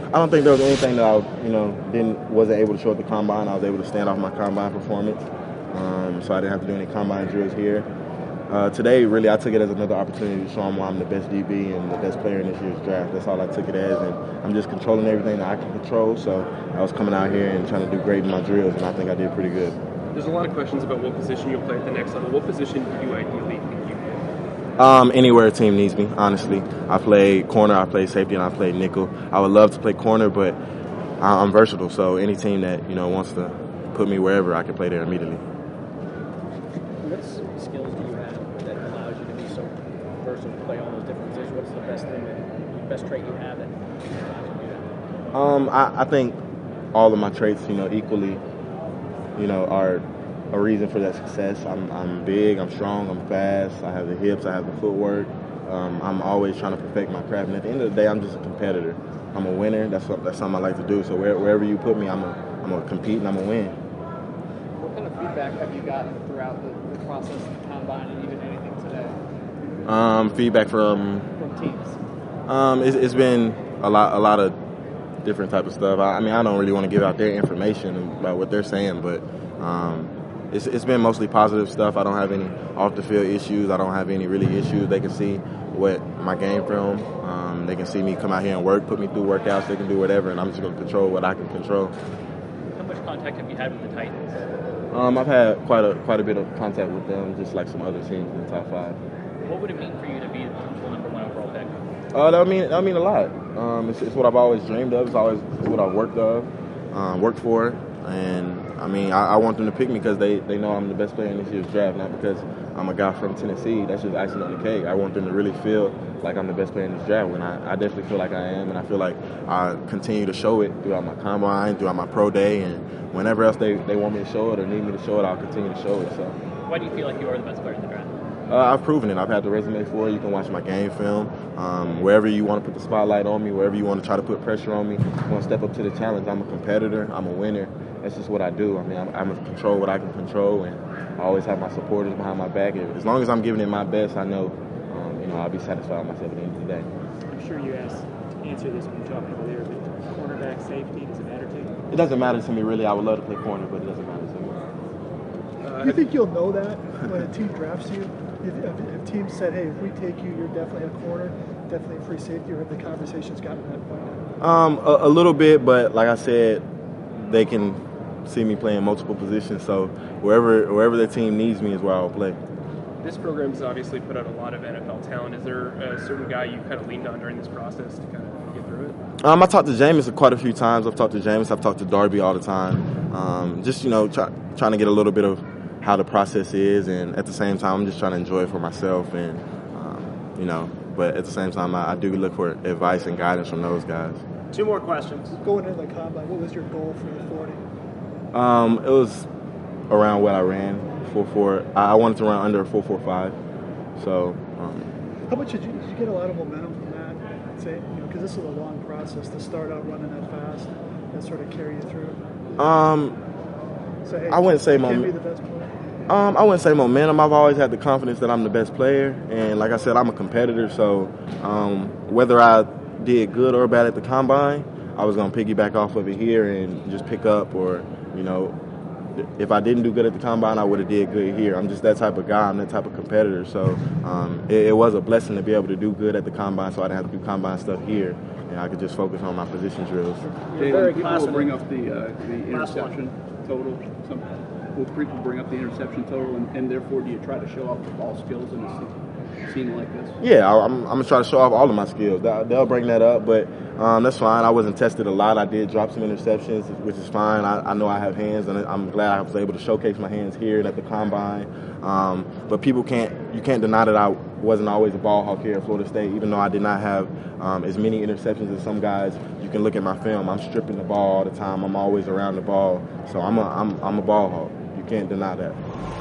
I don't think there was anything that wasn't able to show at the combine. I was able to stand off my combine performance, so I didn't have to do any combine drills here. Today, really, I took it as another opportunity to show them why I'm the best DB and the best player in this year's draft. That's all I took it as, and I'm just controlling everything that I can control. So I was coming out here and trying to do great in my drills, and I think I did pretty good. There's a lot of questions about what position you'll play at the next level. What position do you ideally think you play? Anywhere a team needs me, honestly. I play corner, I play safety, and I play nickel. I would love to play corner, but I'm versatile, so any team that wants to put me wherever, I can play there immediately. What skills do you have that allows you to be so versatile to play all those different positions? What's the best trait you have that allows you to do that? I think all of my traits, equally, are a reason for that success. I'm big, I'm strong, I'm fast, I have the hips, I have the footwork. I'm always trying to perfect my craft, and at the end of the day, I'm just a competitor. I'm a winner. That's something I like to do. So wherever you put me, I'm gonna compete and I'm gonna win. What kind of feedback have you gotten throughout the process of the combine and even anything today? Feedback from teams. It's been a lot of different type of stuff. I don't really want to give out their information about what they're saying, but it's been mostly positive stuff. I don't have any off the field issues. I don't have any really issues. They can see what my game film. They can see me come out here and work, put me through workouts. They can do whatever, and I'm just going to control what I can control. How much contact have you had with the Titans? I've had quite a bit of contact with them, just like some other teams in the top 5. What would it mean for you to be the #1 overall pick? That would mean a lot. It's what I've always dreamed of. It's what I've worked for, and I want them to pick me because they know I'm the best player in this year's draft, not because I'm a guy from Tennessee. That's just icing on the cake. I want them to really feel like I'm the best player in this draft, when I definitely feel like I am, and I feel like I continue to show it throughout my combine, throughout my pro day, and whenever else they want me to show it or need me to show it, I'll continue to show it. So, why do you feel like you are the best player in the draft? I've proven it. I've had the resume for it. You can watch my game film. Wherever you want to put the spotlight on me, wherever you want to try to put pressure on me, you want to step up to the challenge. I'm a competitor. I'm a winner. That's just what I do. I'm going to control what I can control, and I always have my supporters behind my back. As long as I'm giving it my best, I know, I'll be satisfied with myself at the end of the day. I'm sure you answer this when you're talking about there, but cornerback, safety, does it matter to you? It doesn't matter to me, really. I would love to play corner, but it doesn't matter to me. Do you think you'll know that when a team drafts you? If teams said, hey, if we take you, you're definitely a corner, definitely a free safety, or have the conversations gotten to that point? A little bit, but like I said, they can see me playing multiple positions, so wherever the team needs me is where I'll play. This program has obviously put out a lot of NFL talent. Is there a certain guy you kind of leaned on during this process to kind of get through it? I talked to Jameis quite a few times. I've talked to Jameis. I've talked to Darby all the time. Just trying to get a little bit of how the process is, and at the same time, I'm just trying to enjoy it for myself, and But at the same time, I do look for advice and guidance from those guys. 2 more questions. Going into the combine, what was your goal for the 40? It was around what I ran. 4.4. I wanted to run under 4.45. So. How much did you get a lot of momentum from that? Say, because this is a long process to start out running that fast and sort of carry you through. So, hey, I wouldn't say momentum. Be the best player. I wouldn't say momentum. I've always had the confidence that I'm the best player, and like I said, I'm a competitor. So whether I did good or bad at the combine, I was gonna piggyback off of it here and just pick up, or if I didn't do good at the combine, I would have did good here. I'm just that type of guy. I'm that type of competitor. So it was a blessing to be able to do good at the combine, so I didn't have to do combine stuff here, and I could just focus on my position drills. Jalen, people will bring up the interception total. Will people bring up the interception total, and therefore do you try to show off the ball skills in a scene like this? Yeah, I'm going to try to show off all of my skills. They'll bring that up, but that's fine. I wasn't tested a lot. I did drop some interceptions, which is fine. I know I have hands, and I'm glad I was able to showcase my hands here and at the combine. But you can't deny that I wasn't always a ball hawk here at Florida State, even though I did not have as many interceptions as some guys. You can look at my film. I'm stripping the ball all the time. I'm always around the ball. So I'm a ball hawk. You can't deny that.